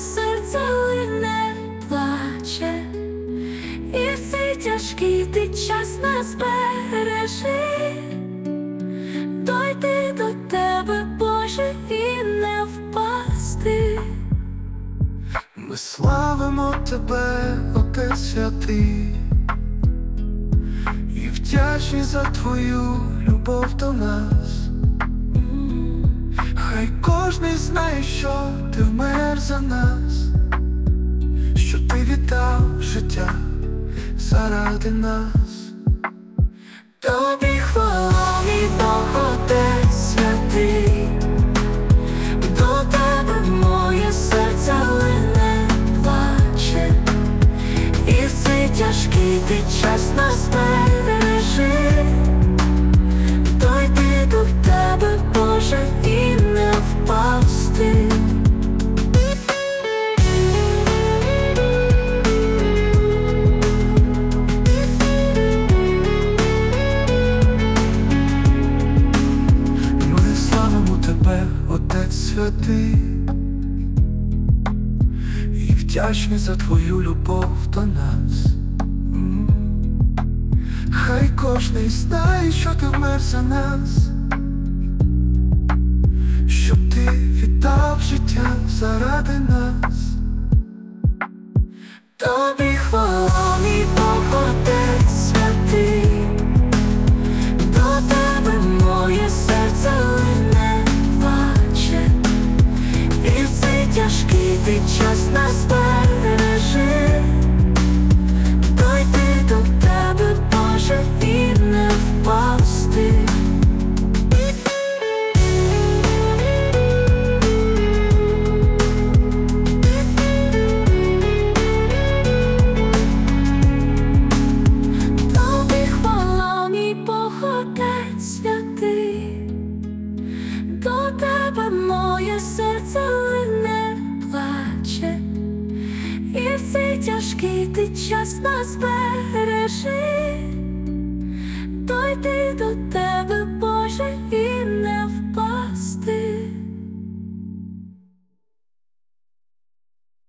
серце лине, плаче, і в цей тяжкий ти час нас бережи. Дойти до тебе, Боже, і не впасти. Ми славимо тебе, Отець святий, і вдячні за твою любов до нас. Хай кожний знає, що ти вмер за нас, що ти віддав життя заради нас. Тобі хвала, мій Бог, Отець святий, до тебе моє серце лине, плаче, і в цей тяжкий ти час нас бережи. Дойти до тебе, Боже, і не впасти. Ми славимо тебе, Отець святий, і вдячні за твою любов до нас. Хай кожний знає, що ти вмер за нас, щоб ти віддав життя заради нас. Тобі хвала, мій Бог, Отець святий, до тебе моє серце лине, плаче, і в цей тяжкий ти час нас бережи. Дойти до тебе, Боже, і не впасти. Тобі хвала, мій Бог, Отець святий, до тебе моє серце лине, плаче, і в цей тяжкий ти час нас бережи.